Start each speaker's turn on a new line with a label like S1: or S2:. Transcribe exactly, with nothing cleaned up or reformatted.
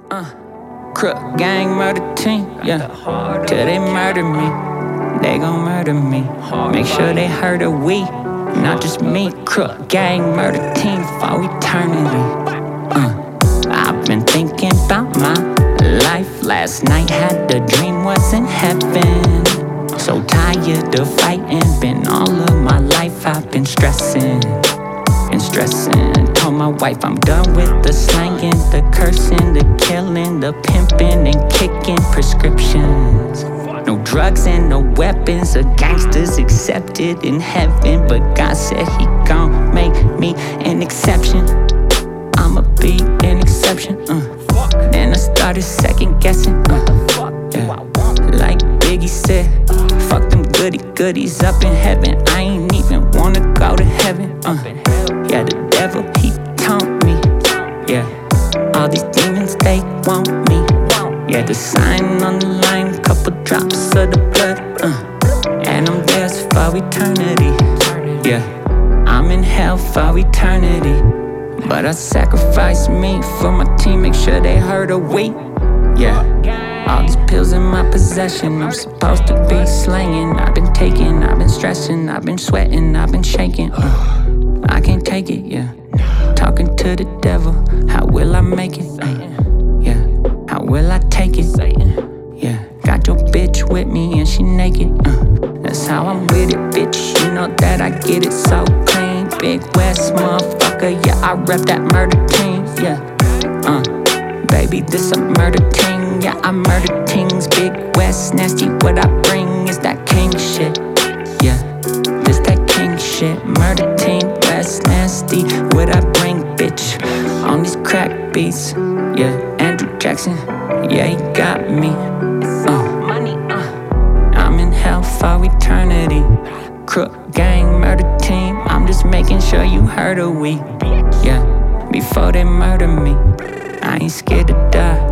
S1: Uh, Crook gang murder team, yeah. Till they murder me, they gon' murder me. Make sure they heard of we, not just me. Crook gang murder team for eternity. Uh, I've been thinking about my life. Last night had the dream was in heaven. So tired of fighting, been all of my life I've been stressing. Been stressing, told my wife I'm done with the slanging, the cursing, the killing, the pimping and kicking prescriptions. No drugs and no weapons, a gangster's accepted in heaven, but God said he gon' make me an exception. I'ma be an exception, uh. Then I started second guessing, uh. yeah. Like Biggie said, fuck them goody goodies up in heaven. I ain't even wanna go to heaven, uh. Yeah, the devil, he taunt me. Yeah, all these demons, they want me. Yeah, the sign on the line, couple drops of the blood, uh. And I'm theirs for eternity. Yeah, I'm in hell for eternity. But I sacrificed me for my team, make sure they heard of we. Yeah, all these pills in my possession, I'm supposed to be slanging. I've been taking, I've been stressing, I've been sweating, I've been shaking, uh. I can't take it, yeah. Talking to the devil, how will I make it? Uh, yeah, how will I take it? Yeah, got your bitch with me and she naked. Uh, that's how I'm with it, bitch. You know that I get it so clean. Big West motherfucker, yeah, I rep that murder team. Yeah, uh, baby, this a murder team. Yeah, I murder teams. Big West, nasty. What I bring is that king shit. Yeah, this that king shit. Murder team. West nasty, what I bring, bitch, on these crack beats. Yeah, Andrew Jackson, yeah, he got me. Uh, I'm in hell for eternity. Crook gang murder team, I'm just making sure you heard of we. Yeah, before they murder me, I ain't scared to die.